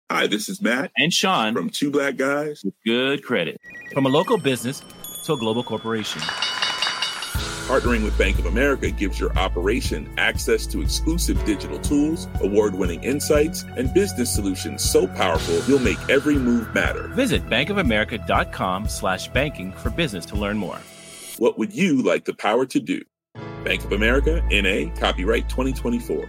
Hi, this is Matt and Sean from Two Black Guys with Good Credit. From a local business to a global corporation, partnering with Bank of America gives your operation access to exclusive digital tools, award-winning insights, and business solutions so powerful you'll make every move matter. Visit bankofamerica.com/banking for business to learn more. What would you like the power to do? Bank of America, N.A., copyright 2024.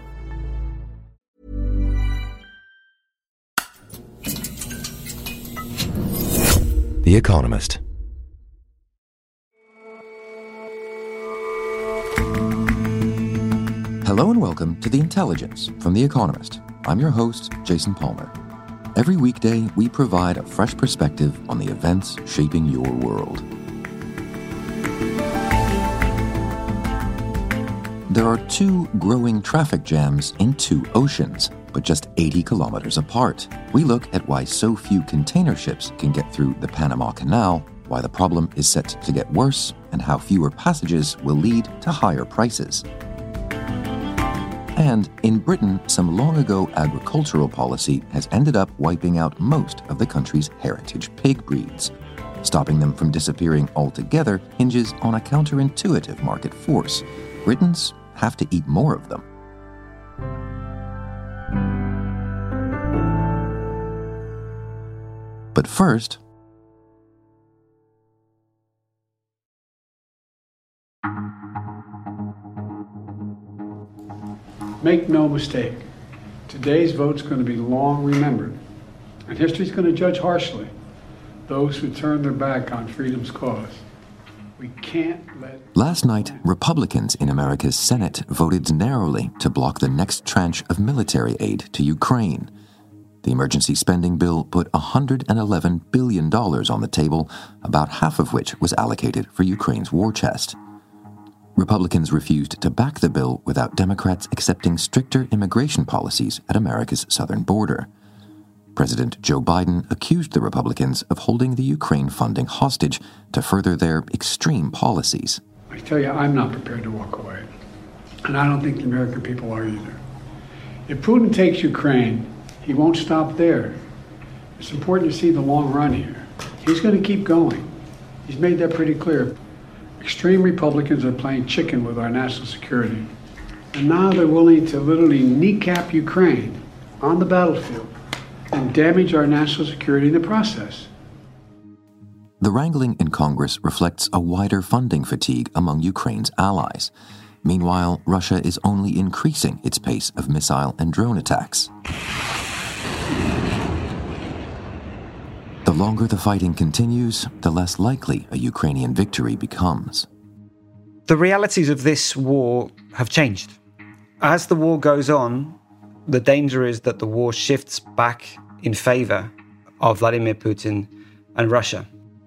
The Economist. Hello and welcome to The Intelligence from The Economist. I'm your host, Jason Palmer. Every weekday, we provide a fresh perspective on the events shaping your world. There are two growing traffic jams in two oceans, but just 80 kilometers apart. We look at why so few container ships can get through the Panama Canal, why the problem is set to get worse, and how fewer passages will lead to higher prices. And in Britain, some long ago agricultural policy has ended up wiping out most of the country's heritage pig breeds. Stopping them from disappearing altogether hinges on a counterintuitive market force. Britons have to eat more of them. But first, make no mistake, today's vote's going to be long remembered, and history's going to judge harshly those who turn their back on freedom's cause. We can't let... Last night, Republicans in America's Senate voted narrowly to block the next tranche of military aid to Ukraine. The emergency spending bill put $111 billion on the table, about half of which was allocated for Ukraine's war chest. Republicans refused to back the bill without Democrats accepting stricter immigration policies at America's southern border. President Joe Biden accused the Republicans of holding the Ukraine funding hostage to further their extreme policies. I tell you, I'm not prepared to walk away. And I don't think the American people are either. If Putin takes Ukraine, he won't stop there. It's important to see the long run here. He's going to keep going. He's made that pretty clear. Extreme Republicans are playing chicken with our national security. And now they're willing to literally kneecap Ukraine on the battlefield and damage our national security in the process. The wrangling in Congress reflects a wider funding fatigue among Ukraine's allies. Meanwhile, Russia is only increasing its pace of missile and drone attacks. The longer the fighting continues, the less likely a Ukrainian victory becomes. The realities of this war have changed. As the war goes on, the danger is that the war shifts back in favor of Vladimir Putin and Russia.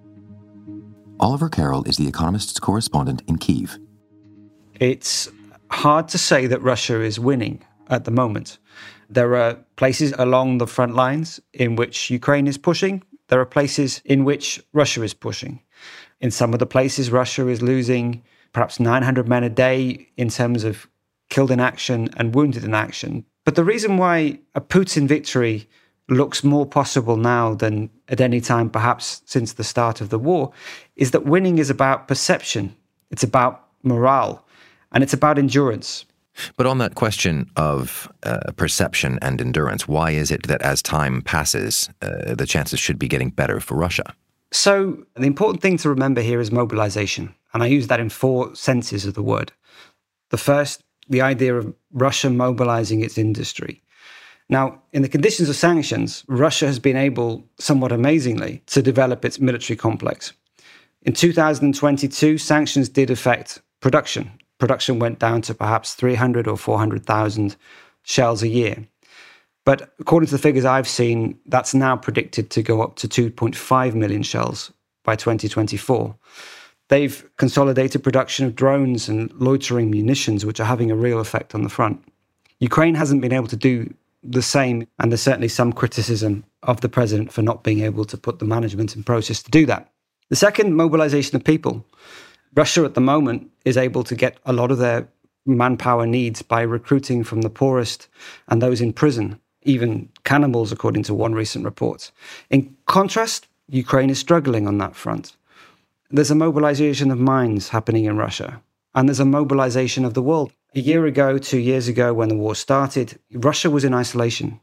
Oliver Carroll is The Economist's correspondent in Kyiv. It's hard to say that Russia is winning at the moment. There are places along the front lines in which Ukraine is pushing. There are places in which Russia is pushing. In some of the places, Russia is losing perhaps 900 men a day in terms of killed in action and wounded in action. But the reason why a Putin victory looks more possible now than at any time perhaps since the start of the war is that winning is about perception. It's about morale, and it's about endurance. But on that question of perception and endurance, why is it that as time passes, the chances should be getting better for Russia? So the important thing to remember here is mobilization. And I use that in four senses of the word. The first, the idea of Russia mobilizing its industry. Now, in the conditions of sanctions, Russia has been able, somewhat amazingly, to develop its military complex. In 2022, sanctions did affect production. Production went down to perhaps 300 or 400,000 shells a year. But according to the figures I've seen, that's now predicted to go up to 2.5 million shells by 2024. They've consolidated production of drones and loitering munitions, which are having a real effect on the front. Ukraine hasn't been able to do the same, and there's certainly some criticism of the president for not being able to put the management in process to do that. The second, mobilization of people. Russia at the moment is able to get a lot of their manpower needs by recruiting from the poorest and those in prison. even cannibals, according to one recent report. In contrast, Ukraine is struggling on that front. There's a mobilization of minds happening in Russia, and there's a mobilization of the world. A year ago, 2 years ago, when the war started, Russia was in isolation.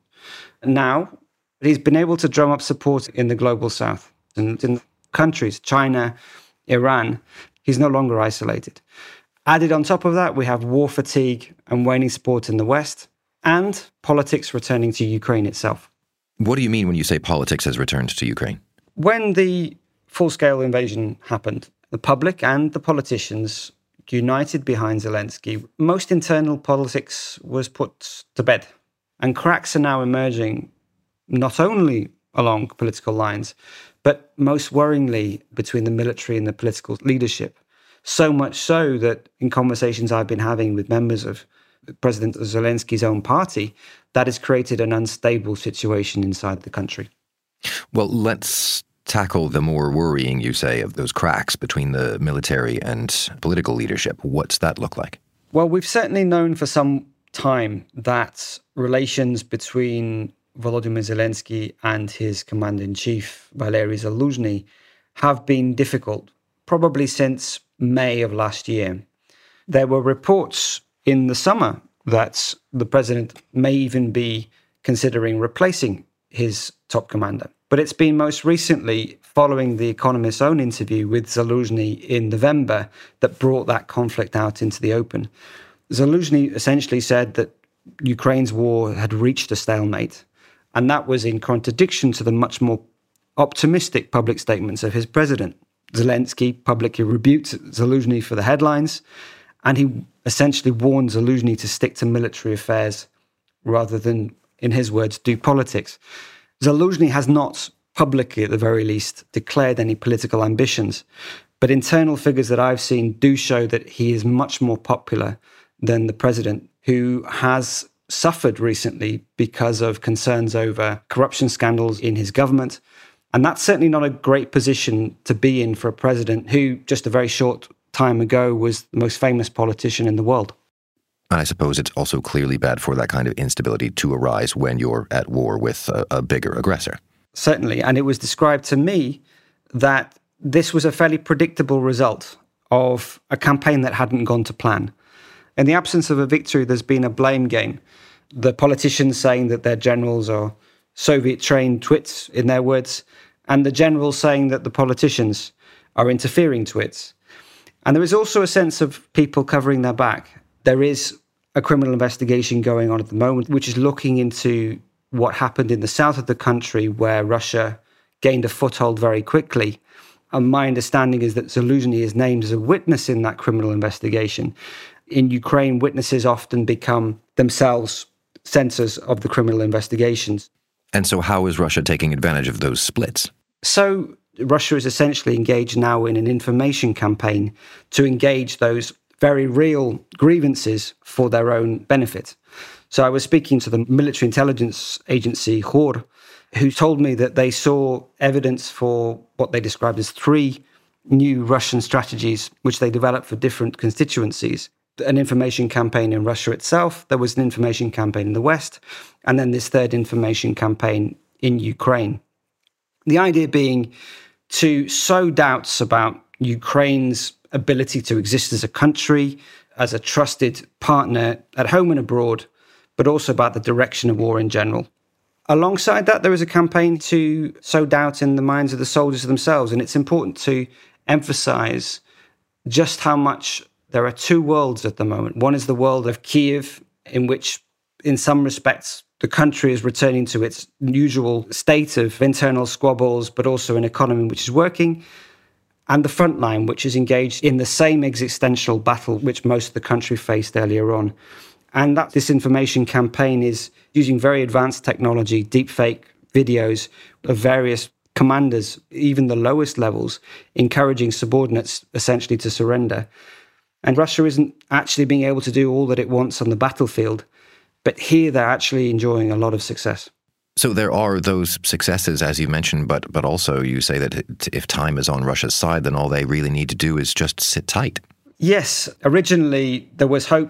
Now, he's been able to drum up support in the global south. And in countries, China, Iran, he's no longer isolated. Added on top of that, we have war fatigue and waning support in the West, and politics returning to Ukraine itself. What do you mean when you say politics has returned to Ukraine? When the full-scale invasion happened, the public and the politicians united behind Zelensky. Most internal politics was put to bed, and cracks are now emerging not only along political lines, but most worryingly between the military and the political leadership. So much so that in conversations I've been having with members of President Zelensky's own party, that has created an unstable situation inside the country. Well, let's tackle the more worrying, you say, of those cracks between the military and political leadership. What's that look like? Well, we've certainly known for some time that relations between Volodymyr Zelensky and his commander-in-chief, Valery Zaluzhny, have been difficult, probably since May of last year. There were reports in the summer that the president may even be considering replacing his top commander. But it's been most recently, following The Economist's own interview with Zaluzhny in November, that brought that conflict out into the open. Zaluzhny essentially said that Ukraine's war had reached a stalemate, and that was in contradiction to the much more optimistic public statements of his president. Zelensky publicly rebuked Zaluzhny for the headlines, and he essentially warned Zaluzhny to stick to military affairs rather than, in his words, do politics. Zaluzhny has not publicly, at the very least, declared any political ambitions, but internal figures that I've seen do show that he is much more popular than the president, who has suffered recently because of concerns over corruption scandals in his government. And that's certainly not a great position to be in for a president who, just a very short time ago, was the most famous politician in the world. And I suppose it's also clearly bad for that kind of instability to arise when you're at war with a bigger aggressor. Certainly. And it was described to me that this was a fairly predictable result of a campaign that hadn't gone to plan. In the absence of a victory, there's been a blame game. The politicians saying that their generals are Soviet-trained twits, in their words, and the generals saying that the politicians are interfering twits. And there is also a sense of people covering their back. There is a criminal investigation going on at the moment, which is looking into what happened in the south of the country, where Russia gained a foothold very quickly. And my understanding is that Zaluzhny is named as a witness in that criminal investigation. In Ukraine, witnesses often become themselves censors of the criminal investigations. And so how is Russia taking advantage of those splits? So Russia is essentially engaged now in an information campaign to engage those very real grievances for their own benefit. So I was speaking to the military intelligence agency, KHOR, who told me that they saw evidence for what they described as 3 new Russian strategies, which they developed for different constituencies. An information campaign in Russia itself, there was an information campaign in the West, and then this third information campaign in Ukraine. The idea being to sow doubts about Ukraine's ability to exist as a country, as a trusted partner at home and abroad, but also about the direction of war in general. Alongside that, there is a campaign to sow doubt in the minds of the soldiers themselves, and it's important to emphasize just how much there are 2 worlds at the moment. One is the world of Kyiv, in which, in some respects, the country is returning to its usual state of internal squabbles, but also an economy which is working, and the front line, which is engaged in the same existential battle which most of the country faced earlier on. And that disinformation campaign is using very advanced technology, deepfake videos of various commanders, even the lowest levels, encouraging subordinates essentially to surrender. And Russia isn't actually being able to do all that it wants on the battlefield, but here they're actually enjoying a lot of success. So there are those successes, as you mentioned, but also you say that if time is on Russia's side, then all they really need to do is just sit tight. Yes. Originally, there was hope that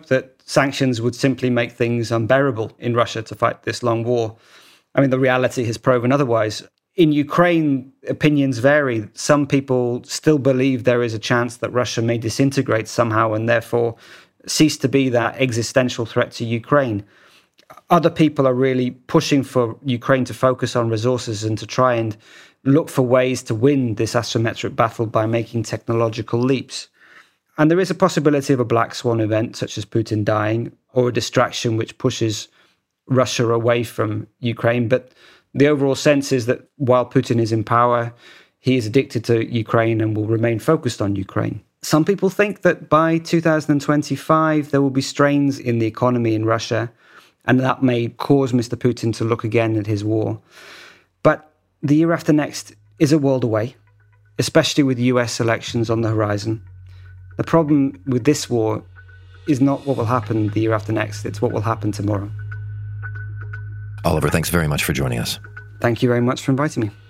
sanctions would simply make things unbearable in Russia to fight this long war. I mean, the reality has proven otherwise. In Ukraine, opinions vary. Some people still believe there is a chance that Russia may disintegrate somehow and therefore cease to be that existential threat to Ukraine. Other people are really pushing for Ukraine to focus on resources and to try and look for ways to win this asymmetric battle by making technological leaps. And there is a possibility of a black swan event, such as Putin dying, or a distraction which pushes Russia away from Ukraine. But the overall sense is that while Putin is in power, he is addicted to Ukraine and will remain focused on Ukraine. Some people think that by 2025, there will be strains in the economy in Russia, and that may cause Mr. Putin to look again at his war. But the year after next is a world away, especially with US elections on the horizon. The problem with this war is not what will happen the year after next, it's what will happen tomorrow. Oliver, thanks very much for joining us. Thank you very much for inviting me.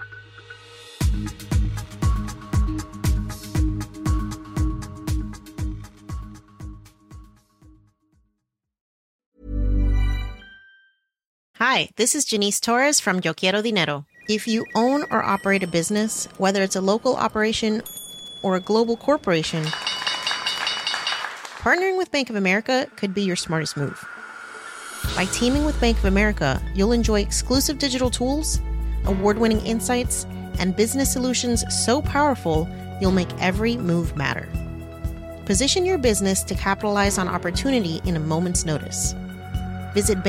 Hi, this is Janice Torres from Yo Quiero Dinero. If you own or operate a business, whether it's a local operation or a global corporation, partnering with Bank of America could be your smartest move. By teaming with Bank of America, you'll enjoy exclusive digital tools, award-winning insights, and business solutions so powerful, you'll make every move matter. Position your business to capitalize on opportunity in a moment's notice. Visit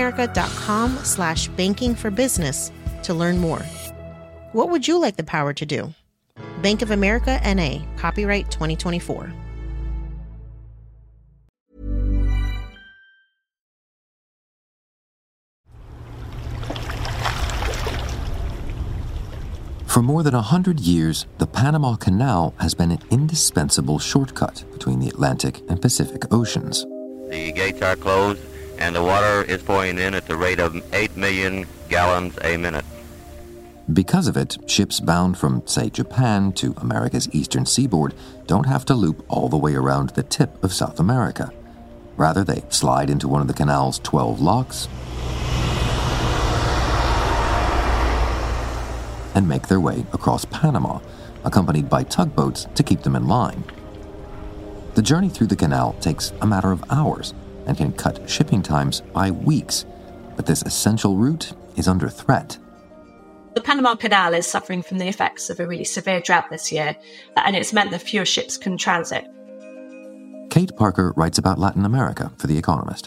bankofamerica.com/bankingforbusiness to learn more. What would you like the power to do? Bank of America N.A., copyright 2024. For more than 100 years, the Panama Canal has been an indispensable shortcut between the Atlantic and Pacific Oceans. The gates are closed, and the water is pouring in at the rate of 8 million gallons a minute. Because of it, ships bound from, say, Japan to America's eastern seaboard don't have to loop all the way around the tip of South America. Rather, they slide into one of the canal's 12 locks and make their way across Panama, accompanied by tugboats to keep them in line. The journey through the canal takes a matter of hours and can cut shipping times by weeks, but this essential route is under threat. The Panama Canal is suffering from the effects of a really severe drought this year, and it's meant that fewer ships can transit. Kate Parker writes about Latin America for The Economist.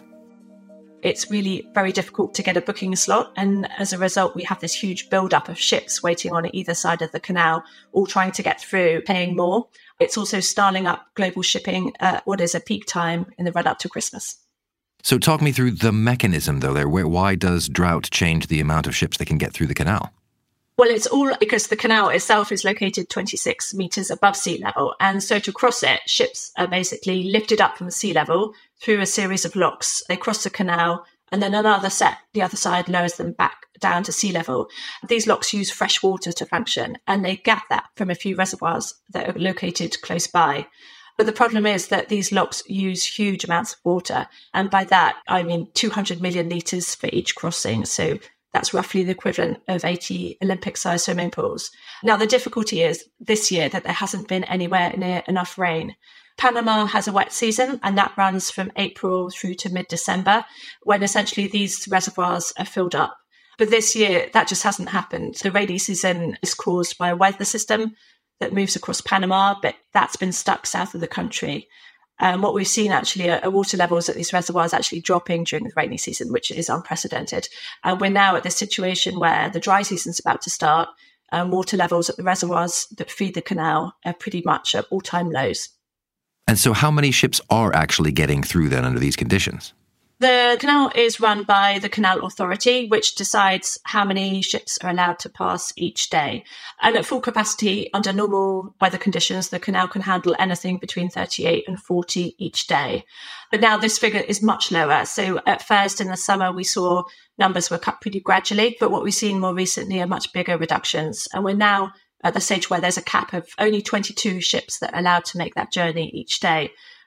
It's really very difficult to get a booking slot, and as a result, we have this huge build-up of ships waiting on either side of the canal, all trying to get through, paying more. It's also starting up global shipping at what is a peak time in the run-up to Christmas. So talk me through the mechanism, though, there. Why does drought change the amount of ships that can get through the canal? Well, it's all because the canal itself is located 26 metres above sea level. And so to cross it, ships are basically lifted up from sea level through a series of locks. They cross the canal, and then another set, the other side, lowers them back down to sea level. These locks use fresh water to function, and they get that from a few reservoirs that are located close by. But the problem is that these locks use huge amounts of water. And by that, I mean 200 million litres for each crossing. So that's roughly the equivalent of 80 Olympic-sized swimming pools. Now, the difficulty is this year that there hasn't been anywhere near enough rain. Panama has a wet season, and that runs from April through to mid-December, when essentially these reservoirs are filled up. But this year, that just hasn't happened. The rainy season is caused by a weather system that moves across Panama, but that's been stuck south of the country. What we've seen actually are water levels at these reservoirs actually dropping during the rainy season, which is unprecedented. And we're now at this situation where the dry season's about to start, and water levels at the reservoirs that feed the canal are pretty much at all-time lows. And so how many ships are actually getting through then under these conditions? The canal is run by the Canal Authority, which decides how many ships are allowed to pass each day. And at full capacity, under normal weather conditions, the canal can handle anything between 38 and 40 each day. But now this figure is much lower. So at first in the summer, we saw numbers were cut pretty gradually, but what we've seen more recently are much bigger reductions. And we're now at the stage where there's a cap of only 22 ships that are allowed to make that journey each day.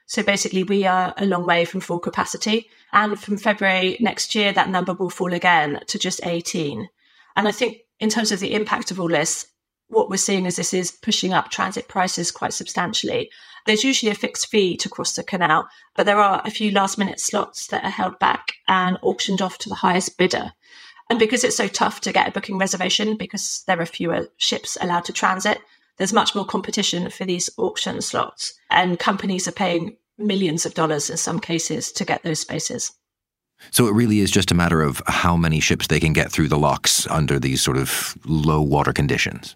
So basically, we are a long way from full capacity. And from February next year, that number will fall again to just 18. And I think in terms of the impact of all this, what we're seeing is this is pushing up transit prices quite substantially. There's usually a fixed fee to cross the canal, but there are a few last-minute slots that are held back and auctioned off to the highest bidder. And because it's so tough to get a booking reservation, because there are fewer ships allowed to transit, there's much more competition for these auction slots. And companies are paying millions of dollars in some cases to get those spaces. So it really is just a matter of how many ships they can get through the locks under these sort of low water conditions.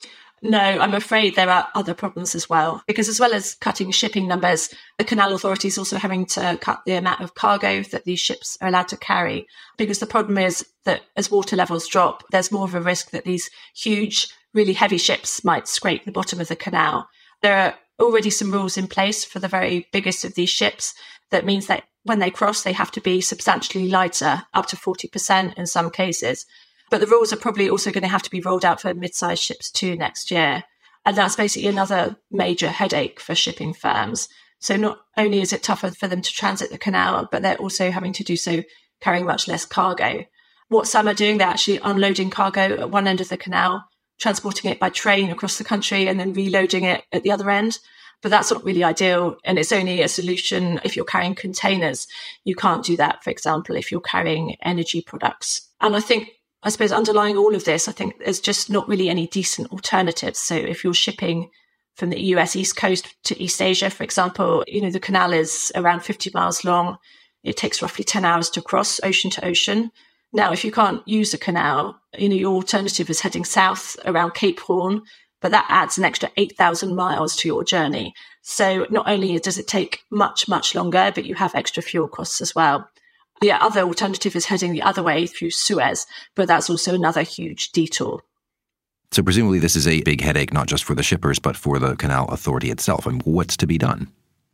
No, I'm afraid there are other problems as well, because as well as cutting shipping numbers, the canal authority is also having to cut the amount of cargo that these ships are allowed to carry, because the problem is that as water levels drop, there's more of a risk that these huge, really heavy ships might scrape the bottom of the canal. There are already some rules in place for the very biggest of these ships. That means that when they cross, they have to be substantially lighter, up to 40% in some cases. But the rules are probably also going to have to be rolled out for mid-sized ships too next year. And that's basically another major headache for shipping firms. So not only is it tougher for them to transit the canal, but they're also having to do so carrying much less cargo. What some are doing, they're actually unloading cargo at one end of the canal, transporting it by train across the country, and then reloading it at the other end. But that's not really ideal. And it's only a solution if you're carrying containers. You can't do that, for example, if you're carrying energy products. And I suppose underlying all of this, I think there's just not really any decent alternatives. So if you're shipping from the US East Coast to East Asia, for example, the canal is around 50 miles long. It takes roughly 10 hours to cross ocean to ocean. Now, if you can't use a canal, your alternative is heading south around Cape Horn, but that adds an extra 8,000 miles to your journey. So not only does it take much, much longer, but you have extra fuel costs as well. The other alternative is heading the other way through Suez, but that's also another huge detour. So presumably this is a big headache, not just for the shippers, but for the canal authority itself. And what's to be done?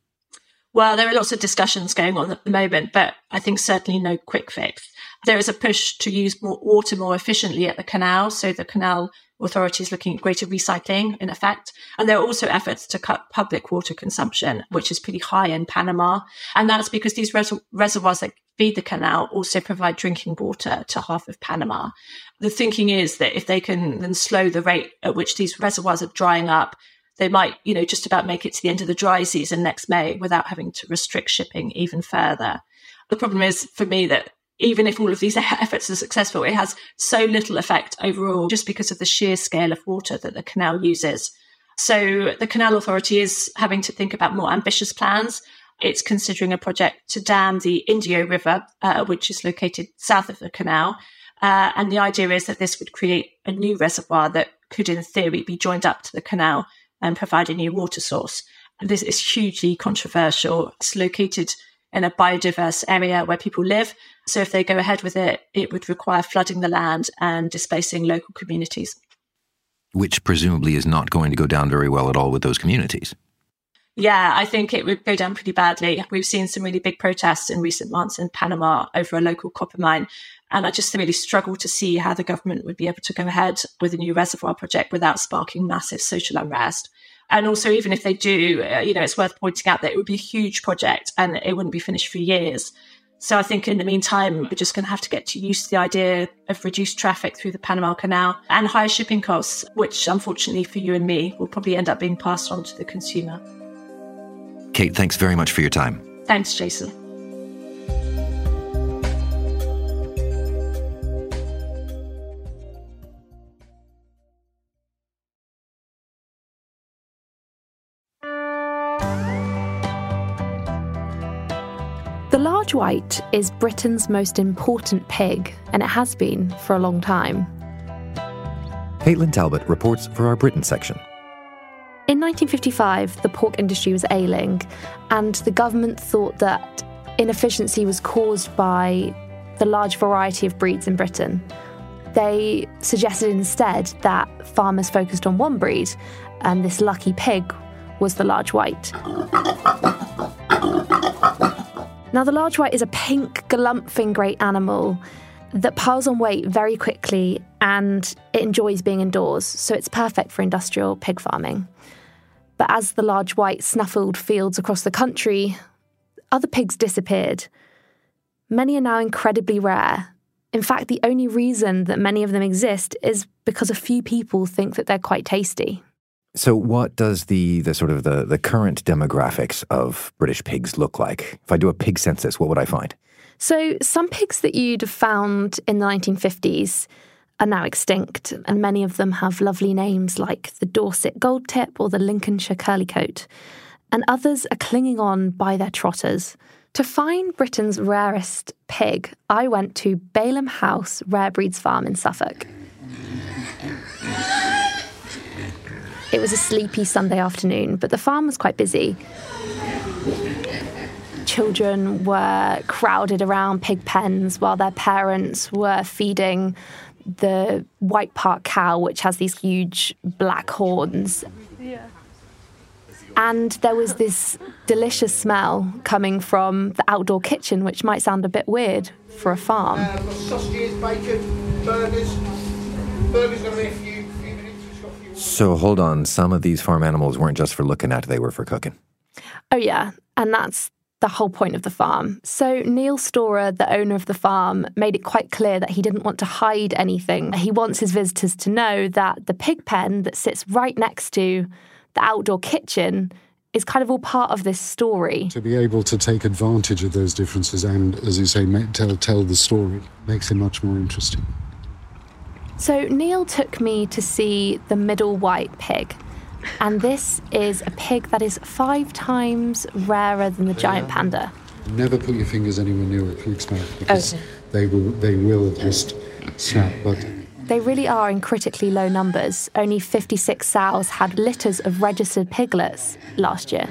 Well, there are lots of discussions going on at the moment, but I think certainly no quick fix. There is a push to use more water more efficiently at the canal. So the canal authority is looking at greater recycling, in effect. And there are also efforts to cut public water consumption, which is pretty high in Panama. And that's because these reservoirs that feed the canal also provide drinking water to half of Panama. The thinking is that if they can then slow the rate at which these reservoirs are drying up, they might, just about make it to the end of the dry season next May without having to restrict shipping even further. The problem is, for me, that even if all of these efforts are successful, it has so little effect overall just because of the sheer scale of water that the canal uses. So the Canal Authority is having to think about more ambitious plans. It's considering a project to dam the Indio River, which is located south of the canal. And the idea is that this would create a new reservoir that could, in theory, be joined up to the canal and provide a new water source. And this is hugely controversial. It's located in a biodiverse area where people live. So if they go ahead with it, it would require flooding the land and displacing local communities. Which presumably is not going to go down very well at all with those communities. Yeah, I think it would go down pretty badly. We've seen some really big protests in recent months in Panama over a local copper mine. And I just really struggle to see how the government would be able to go ahead with a new reservoir project without sparking massive social unrest. And also, even if they do, it's worth pointing out that it would be a huge project and it wouldn't be finished for years. So I think in the meantime, we're just going to have to get used to the idea of reduced traffic through the Panama Canal and higher shipping costs, which unfortunately for you and me will probably end up being passed on to the consumer. Kate, thanks very much for your time. Thanks, Jason. The large white is Britain's most important pig, and it has been for a long time. Caitlin Talbot reports for our Britain section. In 1955, the pork industry was ailing, and the government thought that inefficiency was caused by the large variety of breeds in Britain. They suggested instead that farmers focused on one breed, and this lucky pig was the large white. Now, the large white is a pink, galumphing great animal that piles on weight very quickly, and it enjoys being indoors, so it's perfect for industrial pig farming. But as the large white snuffled fields across the country, other pigs disappeared. Many are now incredibly rare. In fact, the only reason that many of them exist is because a few people think that they're quite tasty. So what does the current demographics of British pigs look like? If I do a pig census, what would I find? So some pigs that you'd have found in the 1950s are now extinct, and many of them have lovely names like the Dorset Goldtip or the Lincolnshire Curlycoat, and others are clinging on by their trotters. To find Britain's rarest pig, I went to Balham House Rare Breeds Farm in Suffolk. It was a sleepy Sunday afternoon, but the farm was quite busy. Children were crowded around pig pens while their parents were feeding the White Park cow, which has these huge black horns. Yeah. And there was this delicious smell coming from the outdoor kitchen, which might sound a bit weird for a farm. Sausages, bacon, burgers. Burgers going to be a few minutes. So hold on, some of these farm animals weren't just for looking at, they were for cooking. Oh yeah, and that's the whole point of the farm. So Neil Storer, the owner of the farm, made it quite clear that he didn't want to hide anything. He wants his visitors to know that the pig pen that sits right next to the outdoor kitchen is kind of all part of this story. To be able to take advantage of those differences and, as you say, tell the story makes it much more interesting. So Neil took me to see the middle white pig. And this is a pig that is 5 times rarer than the giant panda. Never put your fingers anywhere near a pig's mouth because they will just snap. But they really are in critically low numbers. Only 56 sows had litters of registered piglets last year.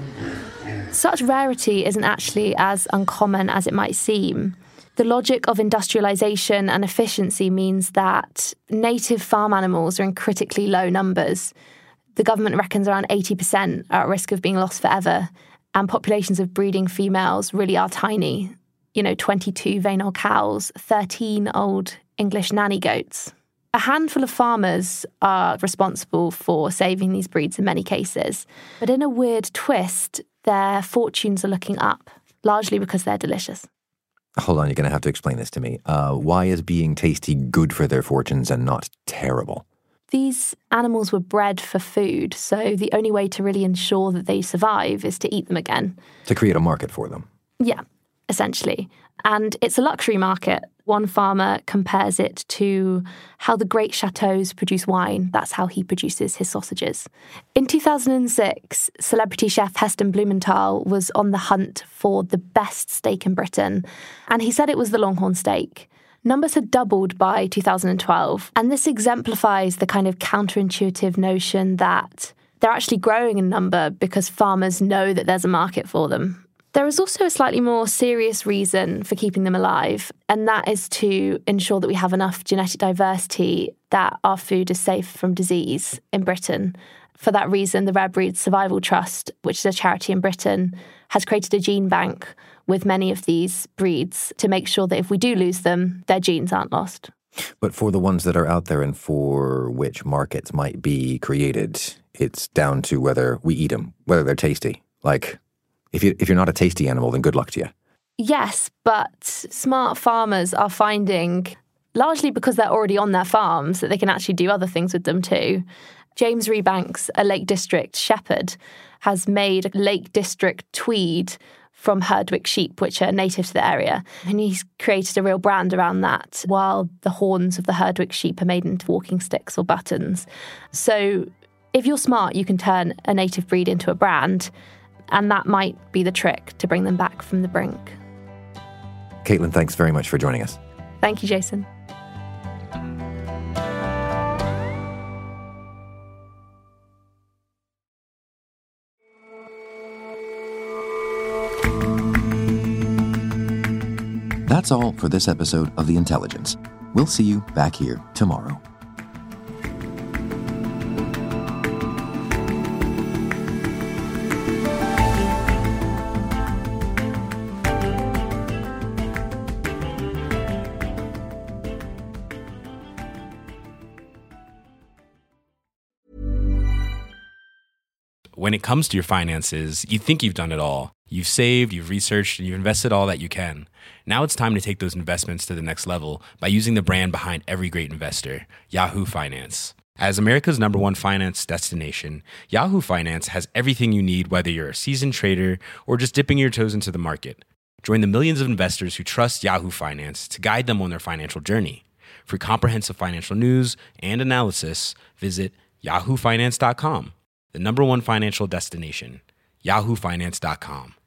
Such rarity isn't actually as uncommon as it might seem. The logic of industrialisation and efficiency means that native farm animals are in critically low numbers. The government reckons around 80% are at risk of being lost forever, and populations of breeding females really are tiny. 22 Veinol cows, 13 old English nanny goats. A handful of farmers are responsible for saving these breeds in many cases, but in a weird twist, their fortunes are looking up, largely because they're delicious. Hold on, you're going to have to explain this to me. Why is being tasty good for their fortunes and not terrible? These animals were bred for food, so the only way to really ensure that they survive is to eat them again. To create a market for them. Yeah, essentially. And it's a luxury market. One farmer compares it to how the great chateaus produce wine. That's how he produces his sausages. In 2006, celebrity chef Heston Blumenthal was on the hunt for the best steak in Britain, and he said it was the Longhorn steak. Numbers had doubled by 2012, and this exemplifies the kind of counterintuitive notion that they're actually growing in number because farmers know that there's a market for them. There is also a slightly more serious reason for keeping them alive, and that is to ensure that we have enough genetic diversity that our food is safe from disease in Britain. For that reason, the Rare Breeds Survival Trust, which is a charity in Britain, has created a gene bank with many of these breeds to make sure that if we do lose them, their genes aren't lost. But for the ones that are out there and for which markets might be created, it's down to whether we eat them, whether they're tasty. Like, if you're not a tasty animal, then good luck to you. Yes, but smart farmers are finding, largely because they're already on their farms, that they can actually do other things with them too. James Rebanks, a Lake District shepherd, has made Lake District tweed from Herdwick sheep, which are native to the area. And he's created a real brand around that, while the horns of the Herdwick sheep are made into walking sticks or buttons. So if you're smart, you can turn a native breed into a brand, and that might be the trick to bring them back from the brink. Caitlin, thanks very much for joining us. Thank you, Jason. That's all for this episode of The Intelligence. We'll see you back here tomorrow. when it comes to your finances, you think you've done it all. You've saved, you've researched, and you've invested all that you can. Now it's time to take those investments to the next level by using the brand behind every great investor, Yahoo Finance. As America's #1 finance destination, Yahoo Finance has everything you need, whether you're a seasoned trader or just dipping your toes into the market. Join the millions of investors who trust Yahoo Finance to guide them on their financial journey. For comprehensive financial news and analysis, visit yahoofinance.com, the #1 financial destination, yahoofinance.com.